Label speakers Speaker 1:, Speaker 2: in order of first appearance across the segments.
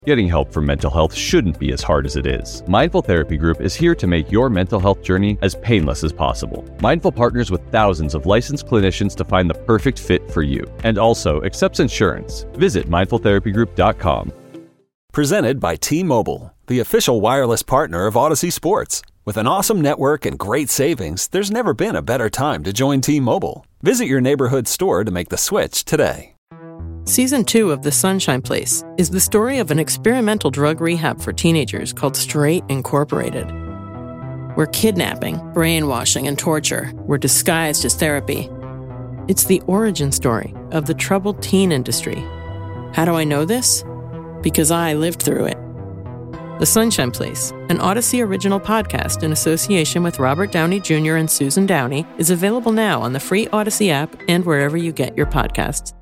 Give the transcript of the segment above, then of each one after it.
Speaker 1: Getting help for mental health shouldn't be as hard as it is. Mindful Therapy Group is here to make your mental health journey as painless as possible. Mindful partners with thousands of licensed clinicians to find the perfect fit for you, and also accepts insurance. Visit mindfultherapygroup.com.
Speaker 2: Presented by T-Mobile, the official wireless partner of Odyssey Sports. With an awesome network and great savings, there's never been a better time to join T-Mobile. Visit your neighborhood store to make the switch today.
Speaker 3: Season 2 of The Sunshine Place is the story of an experimental drug rehab for teenagers called Straight Incorporated, where kidnapping, brainwashing, and torture were disguised as therapy. It's the origin story of the troubled teen industry. How do I know this? Because I lived through it. The Sunshine Place, an Odyssey original podcast in association with Robert Downey Jr. and Susan Downey, is available now on the free Odyssey app and wherever you get your podcasts.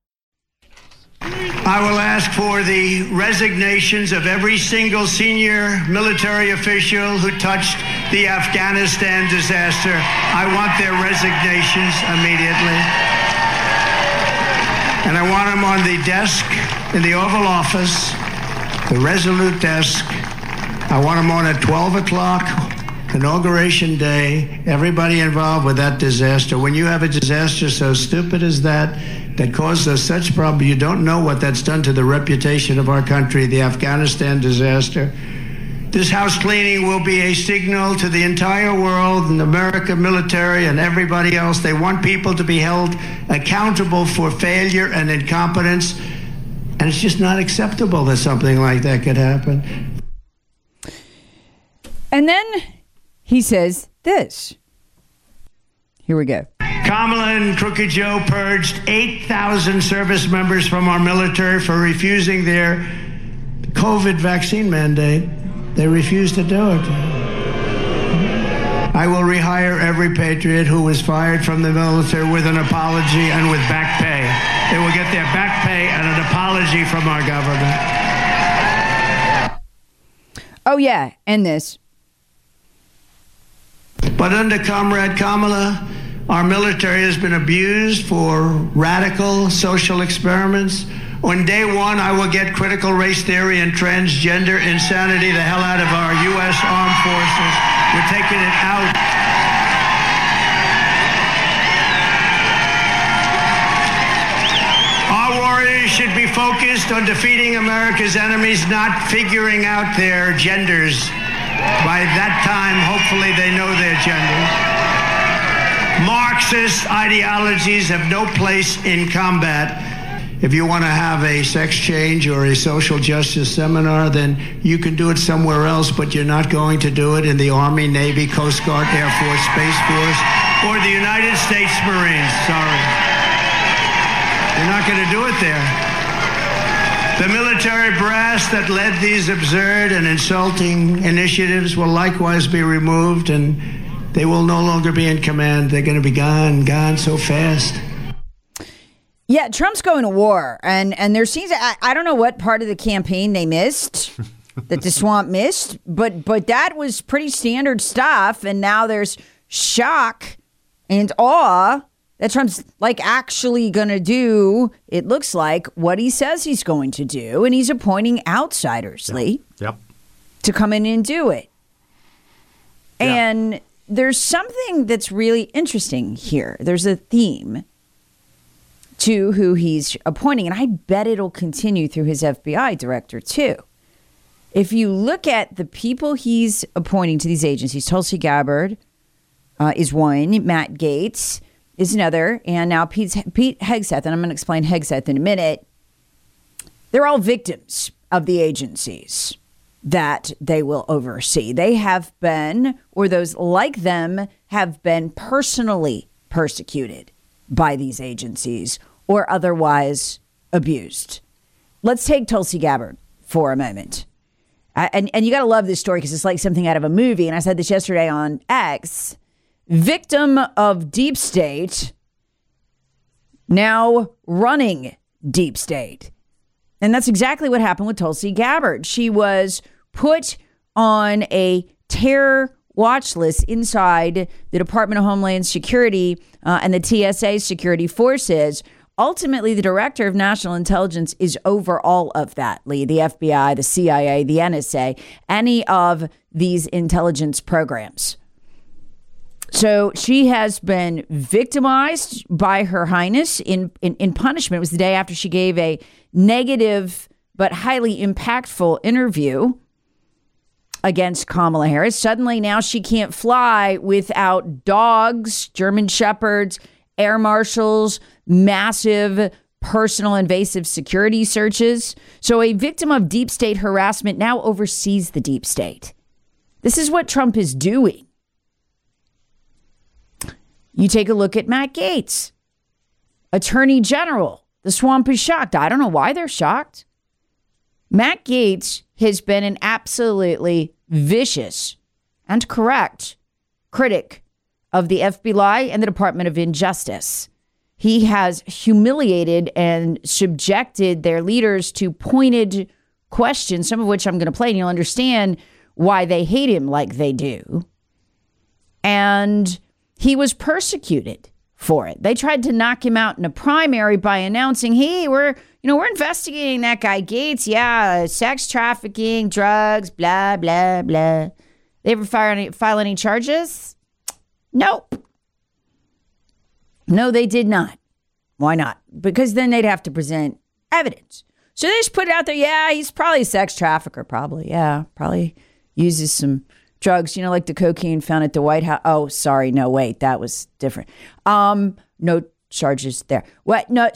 Speaker 4: I will ask for the resignations of every single senior military official who touched the Afghanistan disaster. I want their resignations immediately. And I want them on the desk in the Oval Office, the Resolute desk. I want them on at 12 o'clock, Inauguration Day. Everybody involved with that disaster. When you have a disaster so stupid as that caused us such problems, you don't know what that's done to the reputation of our country, the Afghanistan disaster. This house cleaning will be a signal to the entire world and America military and everybody else. They want people to be held accountable for failure and incompetence. And it's just not acceptable that something like that could happen.
Speaker 5: And then he says this. Here we go.
Speaker 4: Kamala and Crooked Joe purged 8,000 service members from our military for refusing their COVID vaccine mandate. They refused to do it. I will rehire every patriot who was fired from the military with an apology and with back pay. They will get their back pay and an apology from our government.
Speaker 5: Oh, yeah, and this.
Speaker 4: But under Comrade Kamala, our military has been abused for radical social experiments. On day one, I will get critical race theory and transgender insanity the hell out of our U.S. Armed Forces. We're taking it out. Our warriors should be focused on defeating America's enemies, not figuring out their genders. By that time, hopefully they know their genders. Marxist ideologies have no place in combat. If you want to have a sex change or a social justice seminar, then you can do it somewhere else, but you're not going to do it in the Army, Navy, Coast Guard, Air Force, Space Force, or the United States Marines. Sorry. You're not going to do it there. The military brass that led these absurd and insulting initiatives will likewise be removed, and they will no longer be in command. They're going to be gone so fast.
Speaker 5: Yeah, Trump's going to war, and there seems I don't know what part of the campaign they missed, that the swamp missed, but that was pretty standard stuff, and now there's shock and awe that Trump's like actually going to do, it looks like, what he says he's going to do, and he's appointing outsiders, Lee, to come in and do it. Yep. And there's something that's really interesting here. There's a theme to who he's appointing, and I bet it'll continue through his FBI director, too. If you look at the people he's appointing to these agencies, Tulsi Gabbard is one, Matt Gaetz is another, and now Pete Hegseth, and I'm going to explain Hegseth in a minute. They're all victims of the agencies that they will oversee. They have been, or those like them, have been personally persecuted by these agencies or otherwise abused. Let's take Tulsi Gabbard for a moment. And you got to love this story because it's like something out of a movie. And I said this yesterday on X. Victim of deep state, now running deep state. And that's exactly what happened with Tulsi Gabbard. She was put on a terror watch list inside the Department of Homeland Security and the TSA security forces ultimately, the director of national intelligence is over all of that, Lee, the FBI, the CIA, the NSA, any of these intelligence programs. So she has been victimized by Her Highness in punishment. It was the day after she gave a negative but highly impactful interview against Kamala Harris. Suddenly now she can't fly without dogs, German shepherds, air marshals, massive personal invasive security searches. So a victim of deep state harassment now oversees the deep state. This is what Trump is doing. You take a look at Matt Gaetz, Attorney General. The swamp is shocked. I don't know why they're shocked. Matt Gaetz has been an absolutely vicious and correct critic of the FBI and the Department of Injustice. He has humiliated and subjected their leaders to pointed questions, some of which I'm going to play, and you'll understand why they hate him like they do. And he was persecuted for it. They tried to knock him out in a primary by announcing, hey, we're investigating that guy Gaetz. Yeah, sex trafficking, drugs, blah, blah, blah. They ever file any charges? Nope. No, they did not. Why not? Because then they'd have to present evidence. So they just put it out there. Yeah, he's probably a sex trafficker, probably. Yeah, probably uses some drugs, like the cocaine found at the White House. Oh, sorry. No, wait, that was different. No charges there. What? No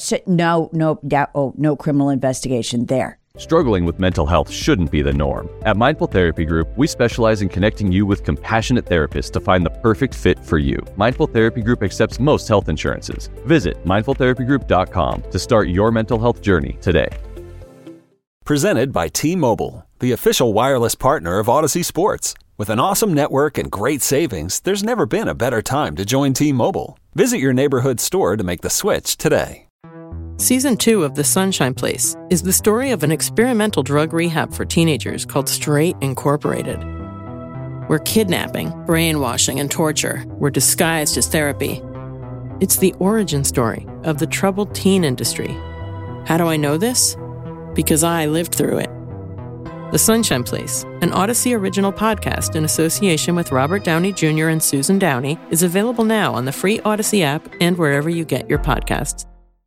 Speaker 5: criminal investigation there.
Speaker 1: Struggling with mental health shouldn't be the norm. At Mindful Therapy Group, we specialize in connecting you with compassionate therapists to find the perfect fit for you. Mindful Therapy Group accepts most health insurances. Visit mindfultherapygroup.com to start your mental health journey today.
Speaker 2: Presented by T-Mobile, the official wireless partner of Odyssey Sports. With an awesome network and great savings, there's never been a better time to join T-Mobile. Visit your neighborhood store to make the switch today.
Speaker 3: Season 2 of The Sunshine Place is the story of an experimental drug rehab for teenagers called Straight Incorporated, where kidnapping, brainwashing, and torture were disguised as therapy. It's the origin story of the troubled teen industry. How do I know this? Because I lived through it. The Sunshine Place, an Odyssey original podcast in association with Robert Downey Jr. and Susan Downey, is available now on the free Odyssey app and wherever you get your podcasts.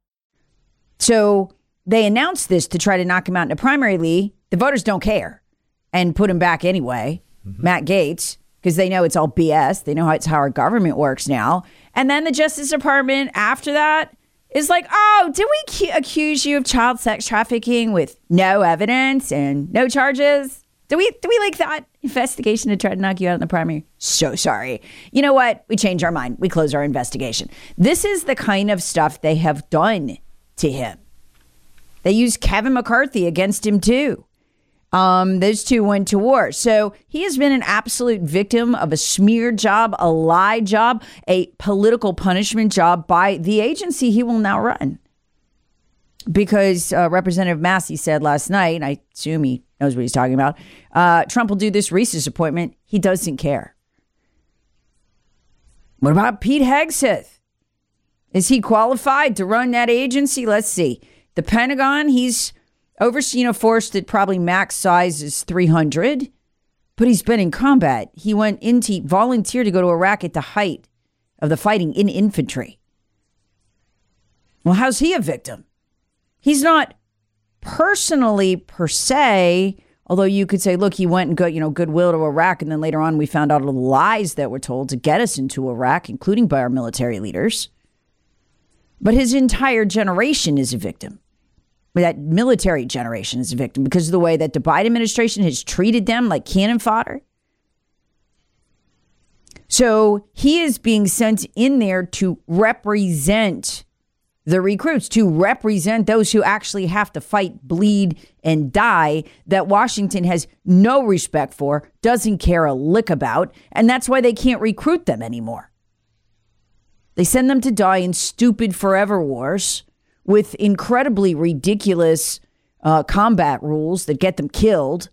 Speaker 5: So they announced this to try to knock him out in a primary, Lee. The voters don't care and put him back anyway, Matt Gaetz, because they know it's all BS. They know how our government works now. And then the Justice Department after that is like, oh, did we accuse you of child sex trafficking with no evidence and no charges? Do we like that investigation to try to knock you out in the primary? So sorry. You know what? We change our mind. We close our investigation. This is the kind of stuff they have done to him. They used Kevin McCarthy against him too. Those two went to war. So he has been an absolute victim of a smear job, a lie job, a political punishment job by the agency he will now run. Because Representative Massey said last night, and I assume he knows what he's talking about, Trump will do this Reese's appointment. He doesn't care. What about Pete Hegseth? Is he qualified to run that agency? Let's see. The Pentagon, he's overseen a force that probably max size is 300, but he's been in combat. He volunteered to go to Iraq at the height of the fighting in infantry. Well, how's he a victim? He's not personally per se, although you could say, look, he went and got, goodwill to Iraq, and then later on we found out all the lies that were told to get us into Iraq, including by our military leaders. But his entire generation is a victim. That military generation is a victim because of the way that the Biden administration has treated them like cannon fodder. So he is being sent in there to represent the recruits, to represent those who actually have to fight, bleed, and die, that Washington has no respect for, doesn't care a lick about, and that's why they can't recruit them anymore. They send them to die in stupid forever wars with incredibly ridiculous combat rules that get them killed.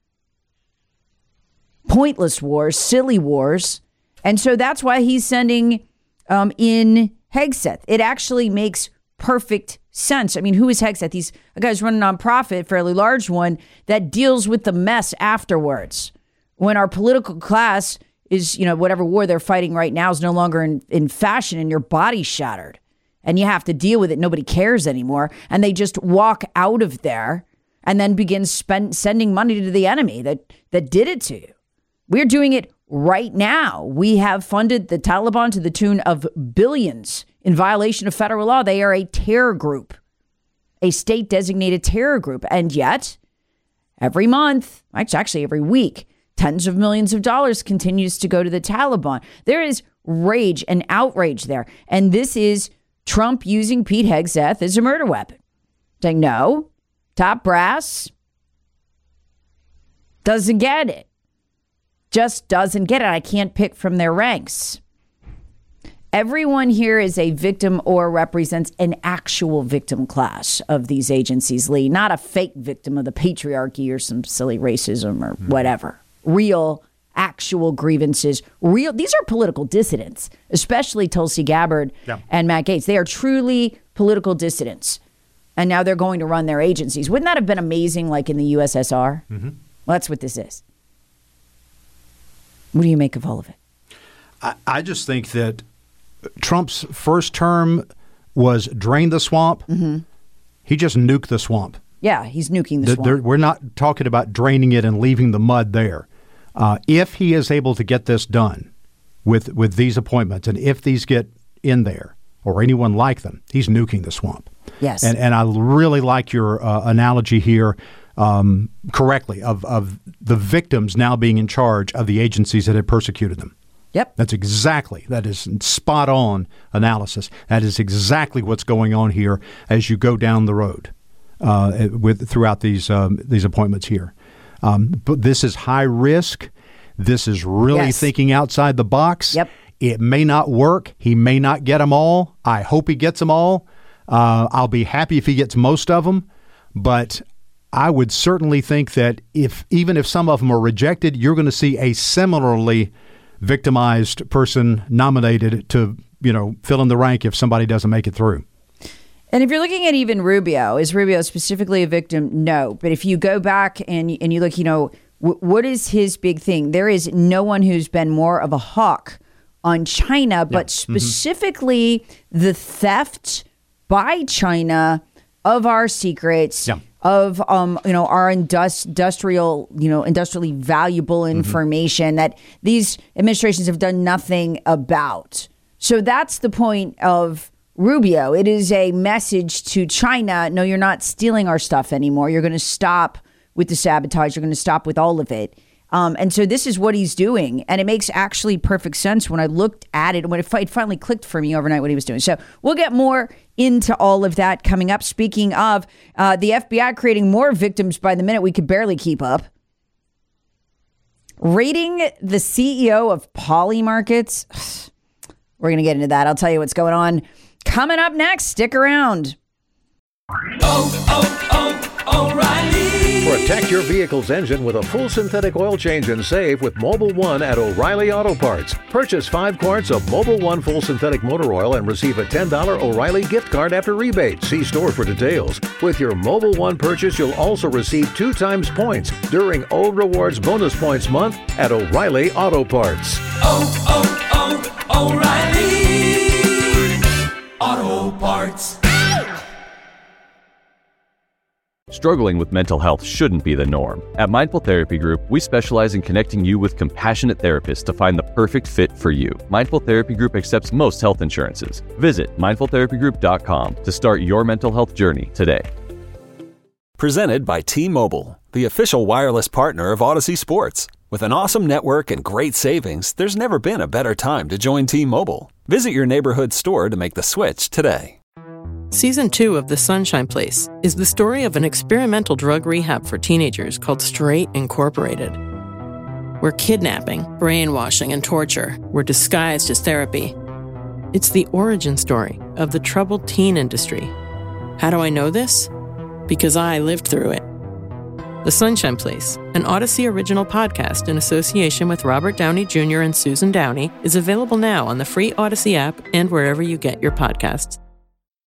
Speaker 5: Pointless wars, silly wars. And so that's why he's sending in Hegseth. It actually makes perfect sense. I mean, who is Hegseth? He's a guy's running a nonprofit, fairly large one, that deals with the mess afterwards. When our political class is, whatever war they're fighting right now is no longer in fashion and your body's shattered and you have to deal with it. Nobody cares anymore. And they just walk out of there and then begin sending money to the enemy that did it to you. We're doing it right now. We have funded the Taliban to the tune of billions in violation of federal law. They are a terror group, a state-designated terror group. And yet, every month, actually every week, tens of millions of dollars continues to go to the Taliban. There is rage and outrage there. And this is Trump using Pete Hegseth as a murder weapon. Saying, no, top brass doesn't get it. Just doesn't get it. I can't pick from their ranks. Everyone here is a victim or represents an actual victim class of these agencies, Lee, not a fake victim of the patriarchy or some silly racism or whatever. Real, actual grievances. These are political dissidents, especially Tulsi Gabbard and Matt Gaetz. They are truly political dissidents. And now they're going to run their agencies. Wouldn't that have been amazing, like in the USSR? Mm-hmm. Well, that's what this is. What do you make of all of it?
Speaker 6: I just think that Trump's first term was drain the swamp. Mm-hmm. He just nuked the swamp.
Speaker 5: Yeah, he's nuking the swamp.
Speaker 6: We're not talking about draining it and leaving the mud there. If he is able to get this done with these appointments, and if these get in there or anyone like them, he's nuking the swamp.
Speaker 5: Yes.
Speaker 6: And I really like your analogy here correctly of the victims now being in charge of the agencies that had persecuted them.
Speaker 5: Yep.
Speaker 6: That is spot on analysis. That is exactly what's going on here as you go down the road throughout these appointments here. But this is high risk. This is really thinking outside the box.
Speaker 5: Yep.
Speaker 6: It may not work. He may not get them all. I hope he gets them all. I'll be happy if he gets most of them. But I would certainly think that even if some of them are rejected, you're going to see a similarly victimized person nominated to, fill in the rank if somebody doesn't make it through.
Speaker 5: And if you're looking at even Rubio, is Rubio specifically a victim? No. But if you go back and you look, what is his big thing? There is no one who's been more of a hawk on China, but specifically the theft by China of our secrets, of our industrially valuable information that these administrations have done nothing about. So that's the point of Rubio. It is a message to China. No, you're not stealing our stuff anymore. You're going to stop with the sabotage. You're going to stop with all of it. And so this is what he's doing. And it makes actually perfect sense when I looked at it, when it finally clicked for me overnight what he was doing. So we'll get more into all of that coming up. Speaking of the FBI creating more victims by the minute, we could barely keep up. Rating the CEO of Poly Markets. We're going to get into that. I'll tell you what's going on coming up next. Stick around.
Speaker 7: O'Reilly. Protect your vehicle's engine with a full synthetic oil change and save with Mobil 1 at O'Reilly Auto Parts. Purchase 5 quarts of Mobil 1 full synthetic motor oil and receive a $10 O'Reilly gift card after rebate. See store for details. With your Mobil 1 purchase, you'll also receive 2 times points during O Rewards Bonus Points Month at O'Reilly Auto Parts.
Speaker 1: O'Reilly Auto Parts. Struggling with mental health shouldn't be the norm. At Mindful Therapy Group, we specialize in connecting you with compassionate therapists to find the perfect fit for you. Mindful Therapy Group accepts most health insurances. Visit mindfultherapygroup.com to start your mental health journey today.
Speaker 2: Presented by T-Mobile, the official wireless partner of Odyssey Sports. With an awesome network and great savings, there's never been a better time to join T-Mobile. Visit your neighborhood store to make the switch today.
Speaker 3: Season 2 of The Sunshine Place is the story of an experimental drug rehab for teenagers called Straight Incorporated, where kidnapping, brainwashing, and torture were disguised as therapy. It's the origin story of the troubled teen industry. How do I know this? Because I lived through it. The Sunshine Place, an Odyssey original podcast in association with Robert Downey Jr. and Susan Downey, is available now on the free Odyssey app and wherever you get your podcasts.